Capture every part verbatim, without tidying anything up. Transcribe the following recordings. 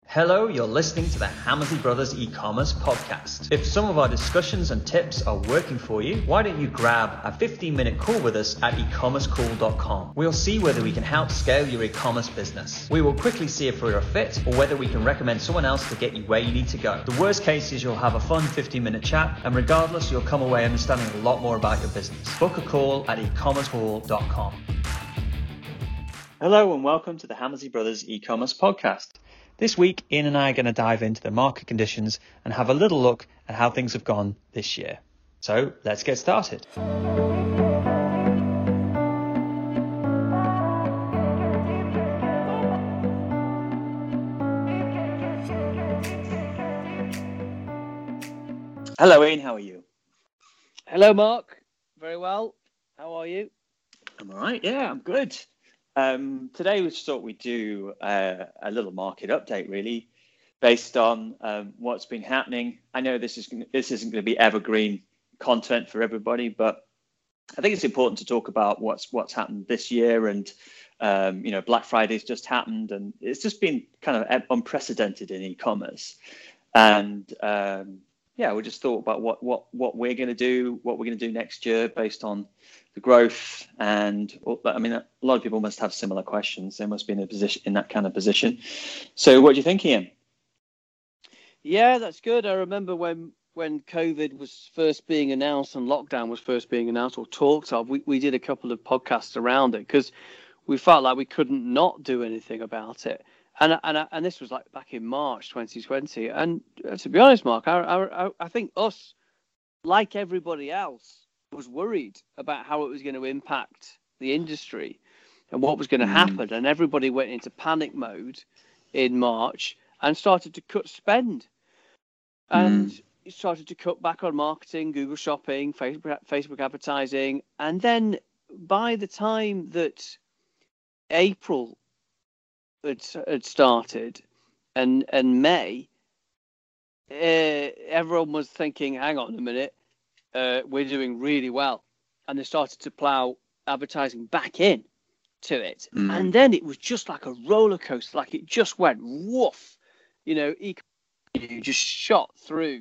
Hello, you're listening to the Hammersley Brothers e-commerce podcast. If some of our discussions and tips are working for you, why don't you grab a fifteen minute call with us at e commerce call dot com. We'll see whether we can help scale your e-commerce business. We will quickly see if we're a fit or whether we can recommend someone else to get you where you need to go. The worst case is you'll have a fun fifteen minute chat, and regardless, you'll come away understanding a lot more about your business. Book a call at e commerce call dot com. Hello and welcome to the Hammersley Brothers e-commerce podcast. This week, Ian and I are going to dive into the market conditions and have a little look at how things have gone this year. So let's get started. Hello, Ian. How are you? Hello, Mark. Very well. How are you? I'm all right. Yeah, I'm good. Um, today we just thought we'd do uh, a little market update, really, based on um, what's been happening. I know this is gonna, this isn't going to be evergreen content for everybody, but I think it's important to talk about what's what's happened this year. And um, you know, Black Friday's just happened, and it's just been kind of unprecedented in e-commerce. And um, yeah, we just thought about what what what we're going to do, what we're going to do next year, based on the growth. And I mean, a lot of people must have similar questions. They must be in a position in that kind of position. So what do you think, Ian? Yeah, that's good. I remember when when COVID was first being announced and lockdown was first being announced or talked of, we, we did a couple of podcasts around it because we felt like we couldn't not do anything about it. And and and this was like back in March twenty twenty. And to be honest, Mark, I I, I think us, like everybody else, was worried about how it was going to impact the industry and what was going to mm. happen. And everybody went into panic mode in March and started to cut spend. And mm. started to cut back on marketing, Google Shopping, Facebook, Facebook advertising. And then by the time that April had, had started and, and May, uh, everyone was thinking, hang on a minute, Uh, we're doing really well, and they started to plow advertising back in to it, mm. and then it was just like a roller coaster. Like it just went woof, you know, e- just shot through,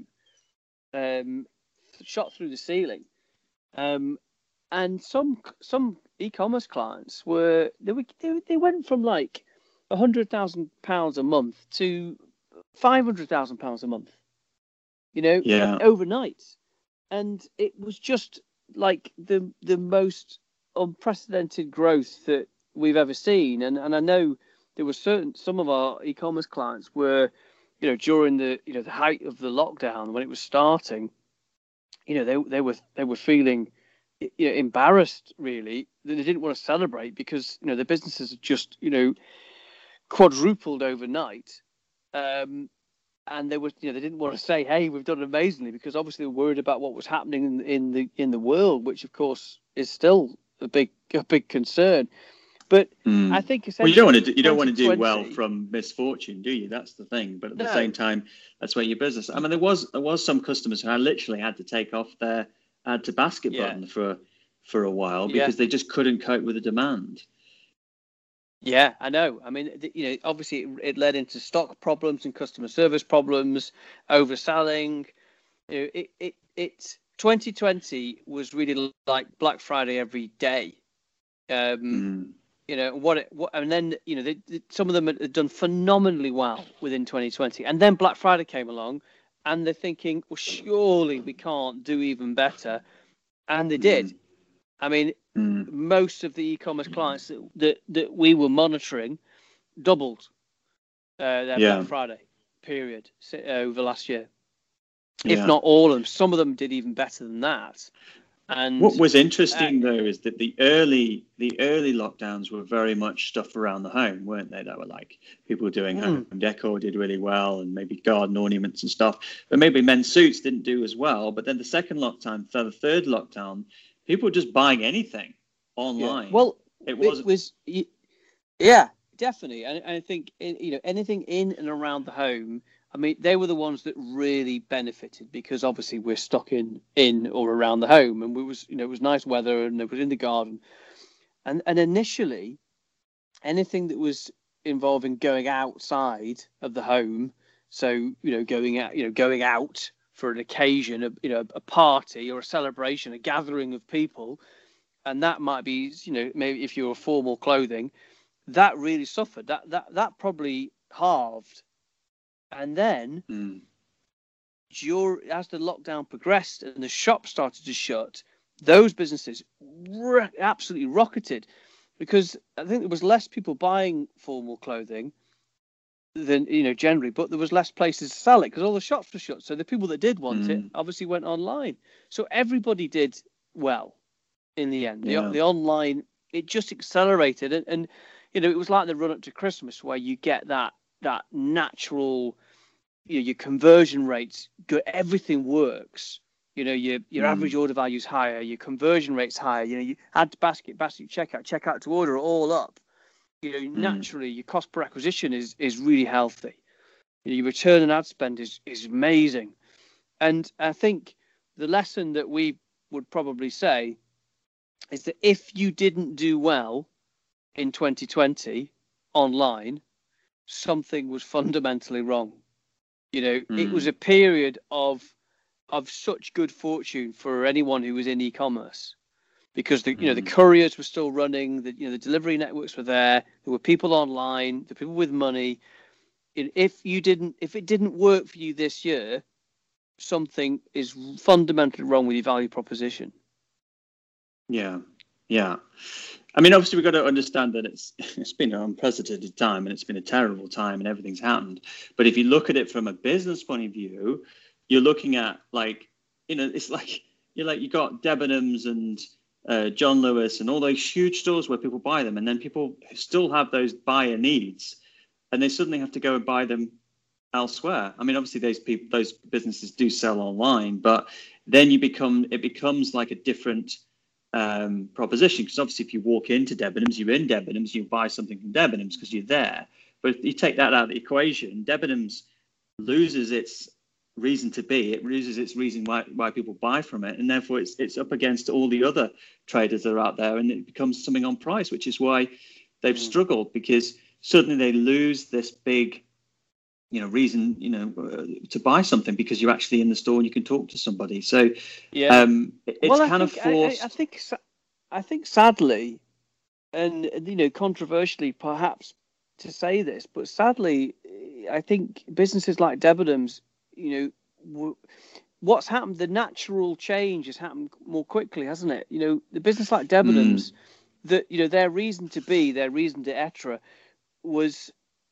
um, shot through the ceiling, um, and some some e-commerce clients were they were they, they went from like a hundred thousand pounds a month to five hundred thousand pounds a month, you know, yeah. overnight. And it was just like the the most unprecedented growth that we've ever seen. And and I know there were certain some of our e-commerce clients were, you know, during the you know the height of the lockdown when it was starting, you know, they they were they were feeling you know, embarrassed really. They didn't want to celebrate because you know their businesses had just you know quadrupled overnight. Um, And they were, you know, they didn't want to say, "Hey, we've done amazingly," because obviously they were worried about what was happening in, in the in the world, which of course is still a big a big concern. But mm. I think well, you don't want to do, you don't want to do well from misfortune, do you? That's the thing. But at no. the same time, that's where your business. I mean, there was there was some customers who I literally had to take off their add to basket yeah. button for for a while because yeah. they just couldn't cope with the demand. Yeah, I know. I mean, you know, obviously it, it led into stock problems and customer service problems, overselling. You know, it, it, it, twenty twenty was really like Black Friday every day. Um, mm. You know, what, it, what, and then, you know, they, they, some of them had done phenomenally well within twenty twenty. And then Black Friday came along and they're thinking, well, surely we can't do even better. And they did. Mm. I mean, mm. most of the e-commerce clients that, that, that we were monitoring doubled uh, their yeah. Black Friday period uh, over last year, yeah. if not all of them. Some of them did even better than that. And what was interesting uh, though is that the early the early lockdowns were very much stuff around the home, weren't they? That were like people doing mm. home decor did really well, and maybe garden ornaments and stuff. But maybe men's suits didn't do as well. But then the second lockdown, so the third lockdown. People were just buying anything online. Yeah. Well, it, wasn't... it was, yeah, definitely. And I think, you know, anything in and around the home, I mean, they were the ones that really benefited because obviously we're stuck in, in or around the home, and it was, you know, it was nice weather and it was in the garden. And, and initially, anything that was involving going outside of the home. So, you know, going out, you know, going out for an occasion, a, you know, a party or a celebration, a gathering of people. And that might be, you know, maybe if you're formal clothing, that really suffered. That that that probably halved. And then, mm. during, as the lockdown progressed and the shops started to shut, those businesses ro- absolutely rocketed, because I think there was less people buying formal clothing than, you know, generally, but there was less places to sell it because all the shops were shut. So the people that did want mm. it obviously went online. So everybody did well in the end. Yeah. The, the online, it just accelerated. And, and, you know, it was like the run up to Christmas where you get that that natural, you know, your conversion rates, go, everything works. You know, your your mm. average order value is higher, your conversion rate's higher. You know, you add to basket, basket checkout, checkout to order, all up. You know, mm. naturally, your cost per acquisition is is really healthy. You know, your return on ad spend is is amazing. And I think the lesson that we would probably say is that if you didn't do well in twenty twenty online, something was fundamentally wrong. You know, mm. it was a period of of such good fortune for anyone who was in e-commerce, because the you know the couriers were still running, the you know the delivery networks were there, there were people online, the people with money. If you didn't, if it didn't work for you this year, something is fundamentally wrong with your value proposition. Yeah, yeah. I mean, obviously, we've got to understand that it's it's been an unprecedented time and it's been a terrible time and everything's happened. But if you look at it from a business point of view, you're looking at, like, you know, it's like you're like you got Debenhams and uh, John Lewis and all those huge stores where people buy them, and then people still have those buyer needs, and they suddenly have to go and buy them elsewhere. I mean, obviously, those people, those businesses do sell online, but then you become it becomes like a different um, proposition, because obviously, if you walk into Debenhams, you're in Debenhams, you buy something from Debenhams because you're there. But if you take that out of the equation, Debenhams loses its reason to be, it loses its reason why why people buy from it, and therefore it's it's up against all the other traders that are out there, and it becomes something on price, which is why they've mm. struggled, because suddenly they lose this big, you know, reason, you know, uh, to buy something, because you're actually in the store and you can talk to somebody. So yeah, um, it, it's well, kind think, of forced. I, I think, I think, sadly, and you know, controversially, perhaps to say this, but sadly, I think businesses like Debenhams, you know, w- what's happened, the natural change has happened more quickly, hasn't it? You know, the business like Debenhams, mm. that, you know, their reason to be, their reason d'etre was,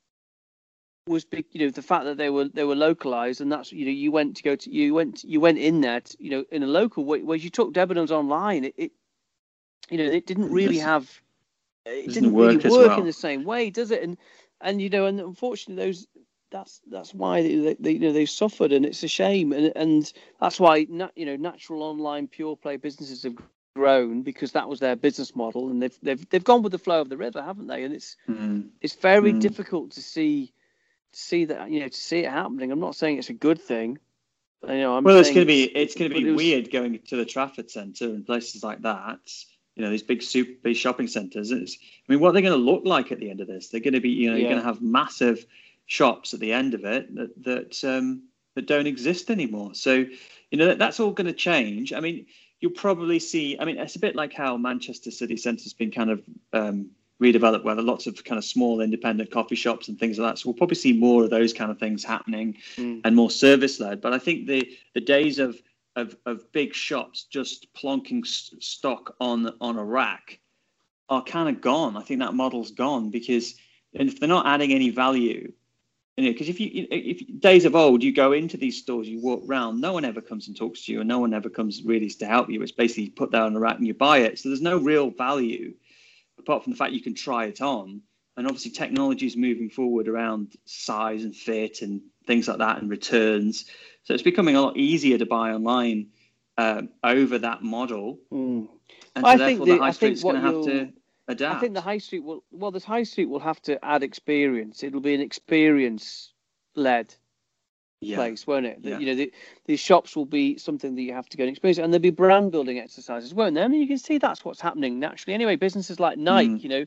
was big, you know, the fact that they were, they were localized, and that's, you know, you went to go to, you went, you went in there, to, you know, in a local way, where you took Debenhams online, it, it you know, it didn't really have, it didn't really work well in the same way, does it? And, and, you know, and unfortunately those, That's that's why they, they you know they suffered, and it's a shame, and and that's why na- you know natural online pure play businesses have grown, because that was their business model, and they've they've they've gone with the flow of the river, haven't they? And it's mm. it's very mm. difficult to see to see that you know to see it happening. I'm not saying it's a good thing. But, you know, I'm well, it's going to be it's, it's going to be it was, weird going to the Trafford Centre and places like that. You know, these big super big shopping centres. It's, I mean, what are they going to look like at the end of this? They're going to be, you know, yeah. you're going to have massive shops at the end of it that that um, that don't exist anymore. So, you know, that, that's all going to change. I mean, you'll probably see. I mean, it's a bit like how Manchester city centre has been kind of um, redeveloped, where there are lots of kind of small independent coffee shops and things like that. So we'll probably see more of those kind of things happening mm. and more service led. But I think the the days of of of big shops just plonking st- stock on on a rack are kind of gone. I think that model's gone, because if they're not adding any value. You know, because if you, if days of old, you go into these stores, you walk around, no one ever comes and talks to you, and no one ever comes really to help you. It's basically put there on the rack and you buy it. So there's no real value, apart from the fact you can try it on. And obviously, technology is moving forward around size and fit and things like that, and returns. So it's becoming a lot easier to buy online um, over that model. Mm. And so I therefore, think the, the high street's going to have you'll... to adapt. I think the high street will, well, the high street will have to add experience. It'll be an experience-led yeah. place, won't it? Yeah. You know, the, these shops will be something that you have to go and experience, and there'll be brand-building exercises, won't there? I mean, you can see that's what's happening naturally. Anyway, businesses like Nike, mm. you know,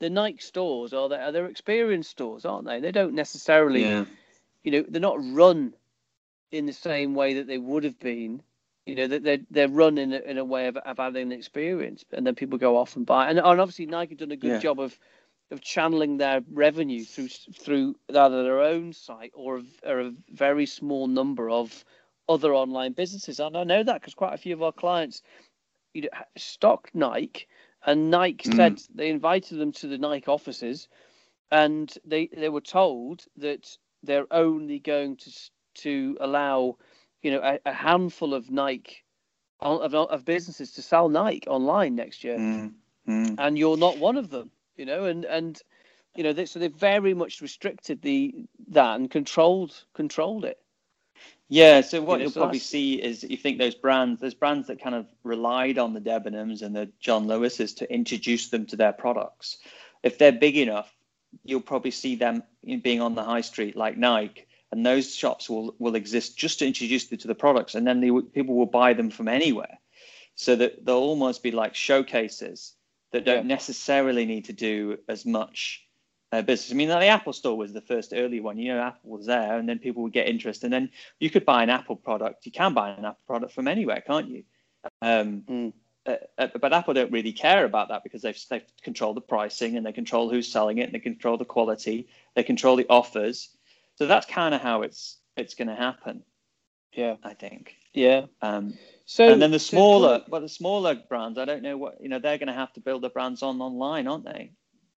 the Nike stores are they, they're experience stores, aren't they? They don't necessarily, Yeah. you know, they're not run in the same way that they would have been. You know, that they're, they're run in a, in a way of, of adding an experience, and then people go off and buy. And, and obviously Nike have done a good Yeah. job of of channeling their revenue through through either their own site or a, or a very small number of other online businesses. And I know that because quite a few of our clients, you know, stock Nike, and Nike Mm. said they invited them to the Nike offices, and they they were told that they're only going to to allow, you know, a, a handful of Nike of, of businesses to sell Nike online next year, Mm. Mm. and you're not one of them, you know, and and you know, they, so they've very much restricted the that and controlled controlled it. Yeah, so what You know, you'll so probably that's- see is you think those brands, those brands that kind of relied on the Debenhams and the John Lewis's to introduce them to their products. If they're big enough, you'll probably see them being on the high street like Nike, and those shops will will exist just to introduce them to the products, and then they, people will buy them from anywhere. So that they'll almost be like showcases that don't Yeah. necessarily need to do as much uh, business. I mean, like the Apple Store was the first early one. You know, Apple was there, and then people would get interested, and then you could buy an Apple product. You can buy an Apple product from anywhere, can't you? Um, Mm. uh, uh, but Apple don't really care about that because they've they control the pricing, and they control who's selling it, and they control the quality, they control the offers. So that's kind of how it's it's going to happen, Yeah. I think. Yeah. Um, So and then the so smaller, clearly- well, the smaller brands, I don't know what, you know, they're going to have to build their brands on online, aren't they?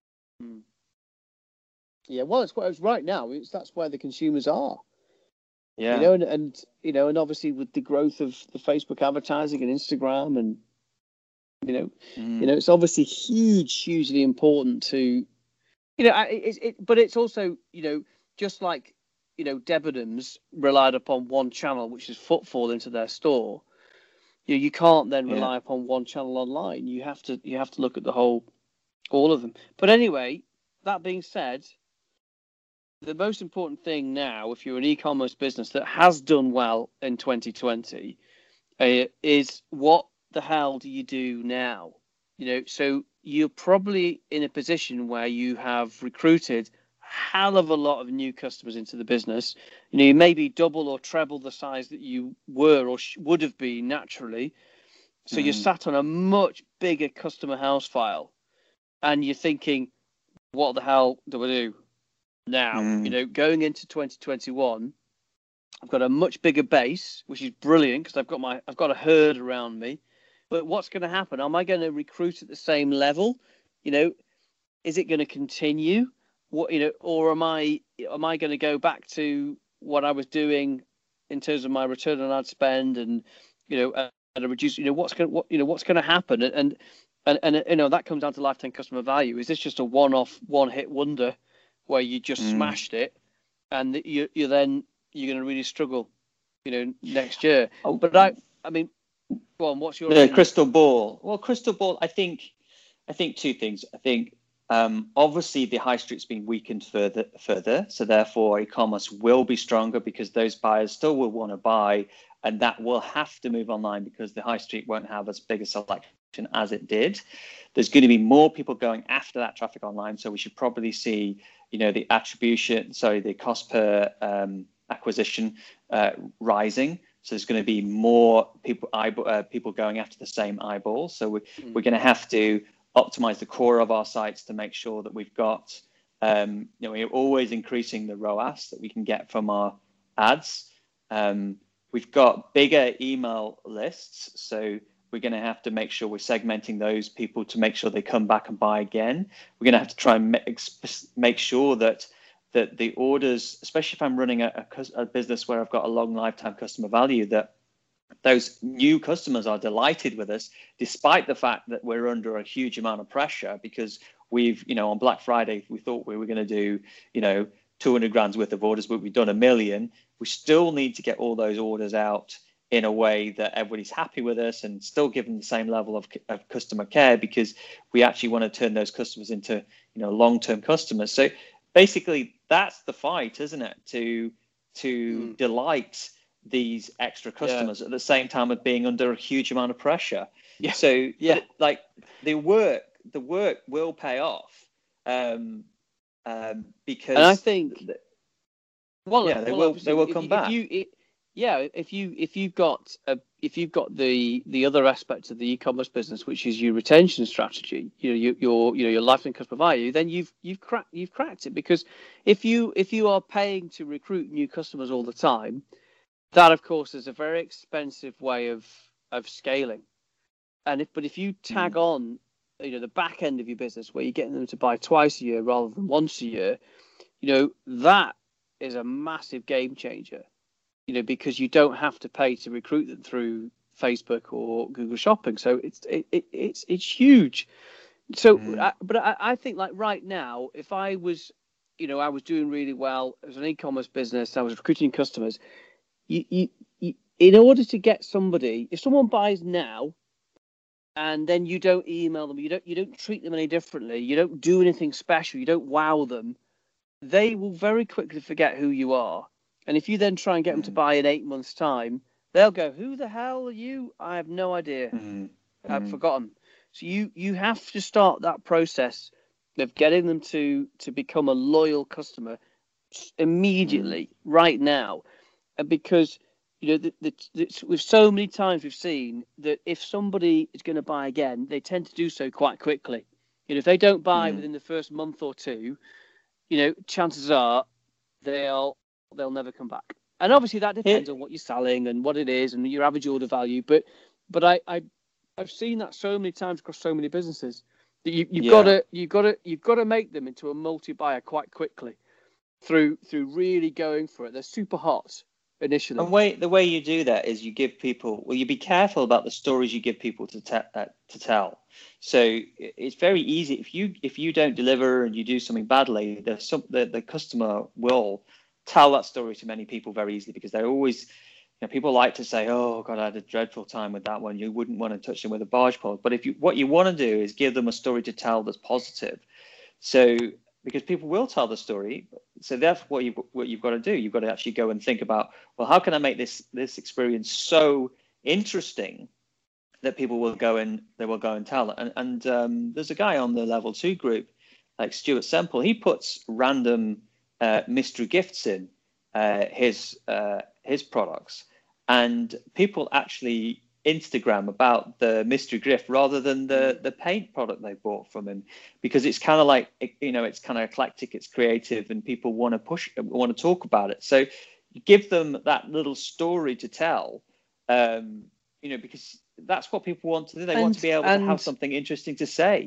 yeah, well, it's what it's right now. It's that's where the consumers are. Yeah. You know, and, and you know, and obviously with the growth of the Facebook advertising and Instagram, and you know, Mm. you know, it's obviously huge, hugely important to, you know, I- it's it, but it's also, you know, just like, you know, Debenhams relied upon one channel, which is footfall into their store. You know, you can't then Yeah. rely upon one channel online. You have to you have to look at the whole, all of them. But anyway, that being said, the most important thing now, if you're an e-commerce business that has done well in twenty twenty, uh, is what the hell do you do now? You know, so you're probably in a position where you have recruited a hell of a lot of new customers into the business. You know, you maybe double or treble the size that you were or sh- would have been naturally. So you're Mm. sat on a much bigger customer house file, and you're thinking, what the hell do I do now? Mm. You know, going into twenty twenty-one, I've got a much bigger base, which is brilliant because I've got my I've got a herd around me. But what's going to happen? Am I going to recruit at the same level? You know, is it going to continue? What, you know, or am I am I going to go back to what I was doing in terms of my return on ad spend, and you know, and a reduce? You know, what's going what you know what's going to happen? And and and you know, that comes down to lifetime customer value. Is this just a one-off, one-hit wonder where you just Mm. smashed it, and you you then you're going to really struggle, you know, next year? Oh. But I I mean, go on. What's your The opinion? crystal ball. Well, crystal ball. I think, I think two things. I think um, obviously the high street's been weakened further, further. So therefore, e-commerce will be stronger because those buyers still will want to buy, and that will have to move online because the high street won't have as big a selection as it did. There's going to be more people going after that traffic online, so we should probably see, you know, the attribution, sorry, the cost per um, acquisition uh, rising. So there's going to be more people eyeball, uh, people going after the same eyeball. So we, Mm. we're going to have to optimize the core of our sites to make sure that we've got, um, you know, we're always increasing the R O A S that we can get from our ads. Um, we've got bigger email lists, so we're going to have to make sure we're segmenting those people to make sure they come back and buy again. We're going to have to try and make, make sure that that the orders, especially if I'm running a, a, a business where I've got a long lifetime customer value, that those new customers are delighted with us, despite the fact that we're under a huge amount of pressure because we've, you know, on Black Friday, we thought we were going to do, you know, two hundred grand's worth of orders, but we've done a million. We still need to get all those orders out in a way that everybody's happy with us and still give them the same level of, of customer care, because we actually want to turn those customers into, you know, long-term customers. So basically, that's the fight, isn't it? To to Mm. delight these extra customers yeah. at the same time of being under a huge amount of pressure. Yeah. So yeah, like the work, the work will pay off. um, um, because and I think, th- well, yeah, they well, will obviously, they will if, come you- if back. you, it, yeah, if you if you've got a, if you've got the the other aspect of the e-commerce business, which is your retention strategy, you know, your your you know your lifetime customer value, then you've you've cracked you've cracked it. Because if you if you are paying to recruit new customers all the time, that of course is a very expensive way of of scaling. And if but if you tag Mm. on, you know, the back end of your business where you're getting them to buy twice a year rather than once a year, you know, that is a massive game changer. You know, because you don't have to pay to recruit them through Facebook or Google Shopping. So it's it, it it's it's huge. So, Mm. I, but I, I think like right now, if I was, you know, I was doing really well as an e-commerce business, I was recruiting customers. You, you, you, in order to get somebody, if someone buys now, and then you don't email them, you don't you don't treat them any differently, you don't do anything special, you don't wow them, they will very quickly forget who you are. And if you then try and get them to Mm. buy in eight months' time, they'll go, "Who the hell are you? I have no idea. Mm. I've Mm. forgotten." So you you have to start that process of getting them to to become a loyal customer Mm. immediately, right now, and because you know the, the, the, with so many times we've seen that if somebody is going to buy again, they tend to do so quite quickly. You know, if they don't buy Mm. within the first month or two, you know, chances are they'll they'll never come back. And obviously that depends It, on what you're selling and what it is and your average order value. But but I, I I've seen that so many times across so many businesses that you, you've got yeah. to you've got to you've got to make them into a multi-buyer quite quickly through through really going for it. They're super hot And initially. way the way you do that is you give people, well, you be careful about the stories you give people to te- uh, to tell. So i- it's very easy if you if you don't deliver and you do something badly, the some the, the customer will tell that story to many people very easily because they're always, you know, people like to say, "Oh God, I had a dreadful time with that one." You wouldn't want to touch them with a barge pole. But if you what you want to do is give them a story to tell that's positive. So because people will tell the story, so therefore what you what you've got to do, you've got to actually go and think about, well, how can I make this this experience so interesting that people will go and they will go and tell it. And and um, there's a guy on the level two group, like Stuart Semple. He puts random uh, mystery gifts in uh, his uh, his products, and people actually Instagram about the mystery gift rather than the the paint product they bought from him, because it's kind of like, you know, it's kind of eclectic, it's creative, and people want to push want to talk about it. So you give them that little story to tell, um, you know, because that's what people want to do. They want to And be able to have and something interesting to say.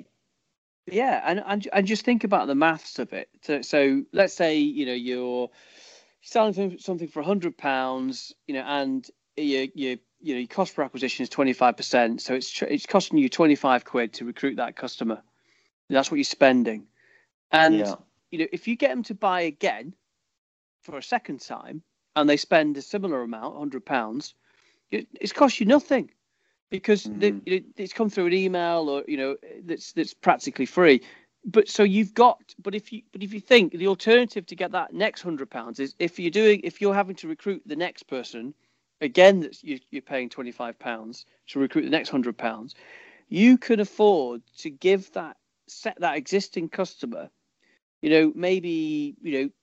yeah, and and, and just think about the maths of it. So, so let's say, you know, you're selling something for a hundred pounds, you know, and you you you know your cost per acquisition is twenty five percent. So it's it's costing you twenty five quid to recruit that customer. That's what you're spending. And Yeah. you know, if you get them to buy again for a second time, and they spend a similar amount, hundred pounds, it's cost you nothing because they, Mm. you know, it's come through an email or, you know, that's that's practically free. But so you've got, but if you but if you think the alternative to get that next hundred pounds is if you're doing if you're having to recruit the next person again, that's you, you're paying twenty five pounds to recruit the next hundred pounds, you can afford to give that set that existing customer, you know, maybe, you know,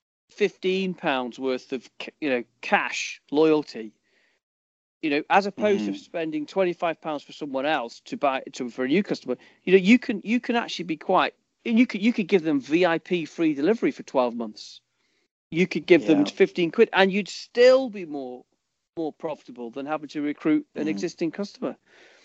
fifteen pounds worth of, you know, cash loyalty, you know, as opposed to Mm. spending twenty-five pounds for someone else to buy to for a new customer. You know, you can you can actually be quite, you could you could give them V I P free delivery for twelve months. You could give them Yeah. fifteen quid and you'd still be more more profitable than having to recruit an Mm. existing customer.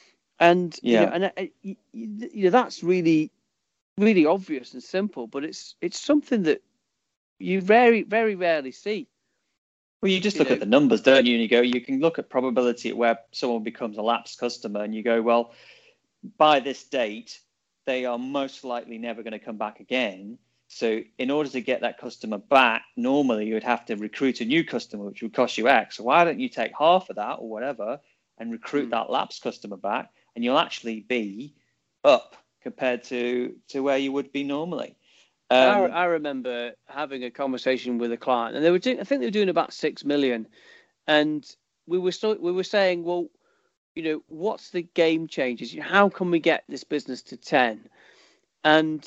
And you know, Yeah. and uh, you, you know, that's really really obvious and simple, but it's it's something that you very very rarely see. Well, you just You look at know, the numbers, don't you? And you go, you can look at probability at where someone becomes a lapsed customer, and you go, well, by this date, they are most likely never going to come back again. So, in order to get that customer back, normally you would have to recruit a new customer, which would cost you X. So, why don't you take half of that or whatever and recruit mm. that lapsed customer back, and you'll actually be up compared to to where you would be normally. I, Um, I remember having a conversation with a client, and they were doing, I think they were doing about six million, and we were still, we were saying, well, you know, what's the game changes? How can we get this business to ten? And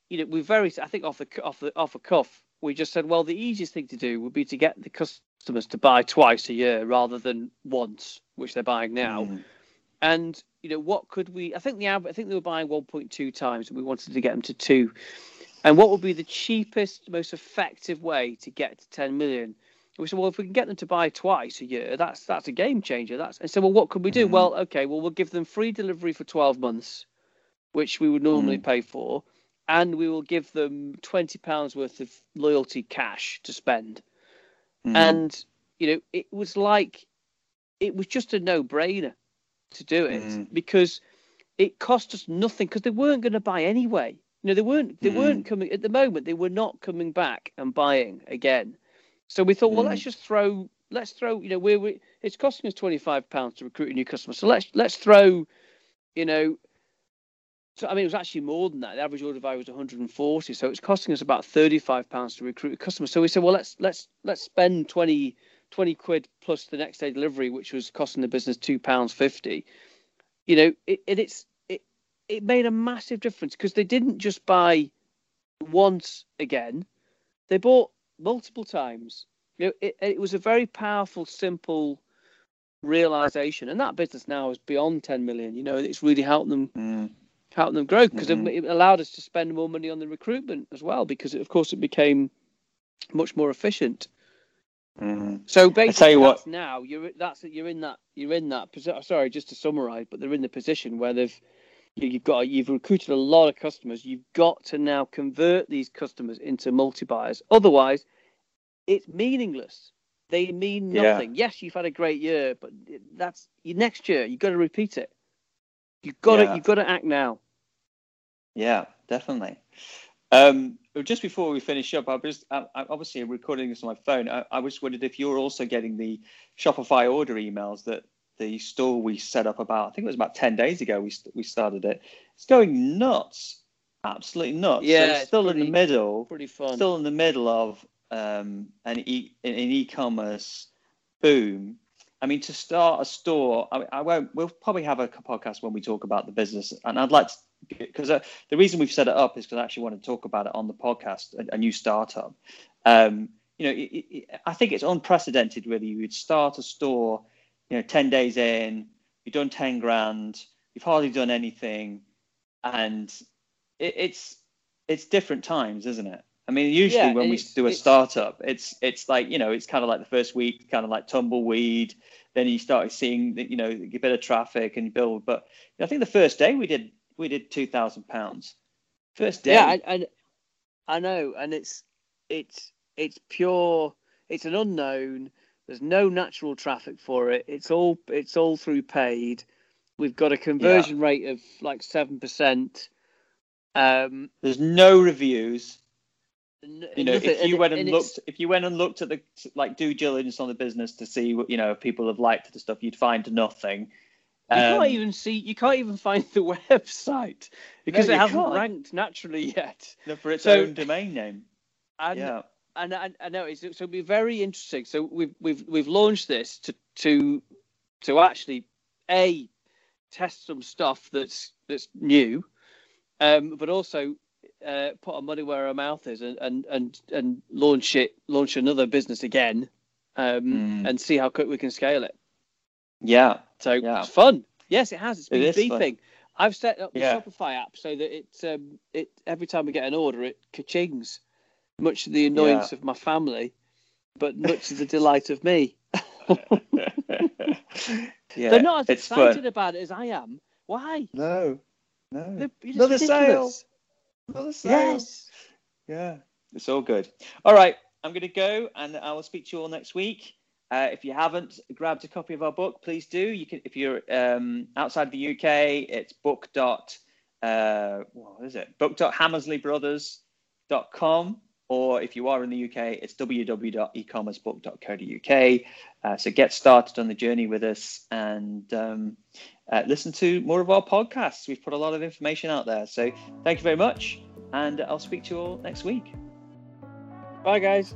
you know, we very, I think off the off the off the cuff, we just said, well, the easiest thing to do would be to get the customers to buy twice a year rather than once, which they're buying now. Mm. And you know, what could we? I think the I think they were buying one point two times, and we wanted to get them to two. And what would be the cheapest, most effective way to get to ten million? We said, well, if we can get them to buy twice a year, that's that's a game changer. That's and so, well, what could we do? Mm-hmm. Well, okay, well, we'll give them free delivery for twelve months, which we would normally mm. pay for, and we will give them twenty pounds worth of loyalty cash to spend. Mm. And you know, it was like it was just a no-brainer to do it Mm. because it cost us nothing because they weren't going to buy anyway. You know, they weren't they Mm. weren't coming at the moment. They were not coming back and buying again. So we thought, well, Mm. let's just throw, let's throw, you know, we're, we it's costing us twenty-five pounds to recruit a new customer. So let's let's throw, you know, so I mean, it was actually more than that. The average order value was one hundred forty. So it's costing us about thirty-five pounds to recruit a customer. So we said, well, let's let's let's spend twenty, twenty quid plus the next day delivery, which was costing the business two pounds fifty. You know, it, it it's it it made a massive difference because they didn't just buy once again; they bought multiple times. You know, it it was a very powerful, simple realization, and that business now is beyond ten million. You know, it's really helped them Mm. help them grow because Mm-hmm. it allowed us to spend more money on the recruitment as well because, it, of course, it became much more efficient. Mm. So I basically, tell you that's what, now you're that's you're in that you're in that position. Sorry, just to summarise, but they're in the position where they've you- you've got you've recruited a lot of customers. You've got to now convert these customers into multi-buyers. Otherwise, it's meaningless. They mean Yeah. nothing. Yes, you've had a great year, but that's your next year. You've got to repeat it. You've got Yeah. to you've got to act now. Yeah, definitely. Um, just before we finish up, I was I, I obviously recording this on my phone. I, I was wondered if you were also getting the Shopify order emails that the store we set up about, I think it was about ten days ago. We st- we started it. It's going nuts, absolutely nuts. Yeah, so it's it's still in pretty- the middle, Pretty fun. still in the middle of um, an e an e-commerce boom. I mean, to start a store, I, I won't. We'll probably have a podcast when we talk about the business, and I'd like to, because uh, the reason we've set it up is because I actually want to talk about it on the podcast, a, a new startup. Um, you know, it, it, I think it's unprecedented. Really, you would start a store, you know, ten days in, you've done ten grand, you've hardly done anything, and it, it's it's different times, isn't it? I mean, usually Yeah, when and we it's- do a it's- startup, it's it's like, you know, it's kind of like the first week, kind of like tumbleweed. Then you start seeing that, you know, a bit of traffic and you build. But I think the first day we did we did two thousand pounds. First day. Yeah, and, and I know, and it's it's it's pure. It's an unknown. There's no natural traffic for it. It's all it's all through paid. We've got a conversion rate of like seven percent. Um, There's no reviews. n- You know, nothing- if you and- went and, and looked, it's- if you went and looked at the like due diligence on the business to see what, you know, if people have liked the stuff, you'd find nothing. you Um, can't even see. You can't even find the website because No, it you hasn't can't. ranked naturally yet. for its So- own domain name. And, Yeah. And I, I know it's so it'll be very interesting. So we've we've we've launched this to to to actually a test some stuff that's that's new, um, but also uh, put our money where our mouth is and and and, and launch it launch another business again, um, Mm. and see how quick we can scale it. Yeah. So Yeah. it's fun. Yes, it has. It's been It is fun. beeping. I've set up the Yeah. Shopify app so that it um, it every time we get an order, it ka-chings. Much to the annoyance Yeah. of my family, but much to the delight of me. Yeah, They're not as it's excited fun. about it as I am. Why? No, no. They're, it's Another sale. ridiculous. Another sale. Yes. Yeah, it's all good. All right, I'm going to go, and I will speak to you all next week. Uh, if you haven't grabbed a copy of our book, please do. You can, if you're um, outside the U K, it's book dot uh, what is it? book dot hammersley brothers dot com, or if you are in the U K, it's w w w dot e commerce book dot co dot u k. Uh, so get started on the journey with us, and um, uh, listen to more of our podcasts. We've put a lot of information out there. So thank you very much, and I'll speak to you all next week. Bye, guys.